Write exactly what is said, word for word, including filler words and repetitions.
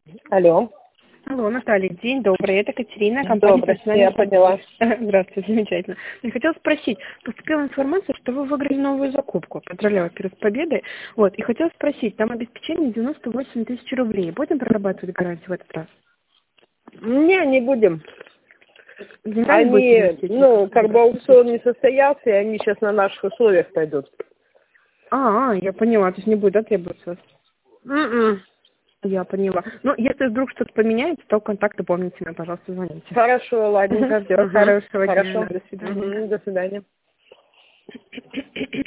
Алло. Алло, Наталья, день добрый. Это Катерина, компания Добрый, «Профессиональный я поняла. сервис». Здравствуйте, замечательно. Я хотела спросить, поступила информация, что вы выиграли новую закупку. Поздравляю перед победой. Вот, и хотела спросить, там обеспечение девяносто восемь тысяч рублей. Будем прорабатывать гарантию в этот раз? Не, не будем. Деньгами Они, будете вносить? ну, как бы аукцион не состоялся, и они сейчас на наших условиях пойдут. А, а, я поняла, то есть не будет, да, требоваться? М-м. Я поняла. Ну, если вдруг что-то поменяется, то контакты помните мне, пожалуйста, звоните. Хорошо, ладненько. Все, Мгм. хорошего дня, Хорошо. до свидания. Мгм. До свидания.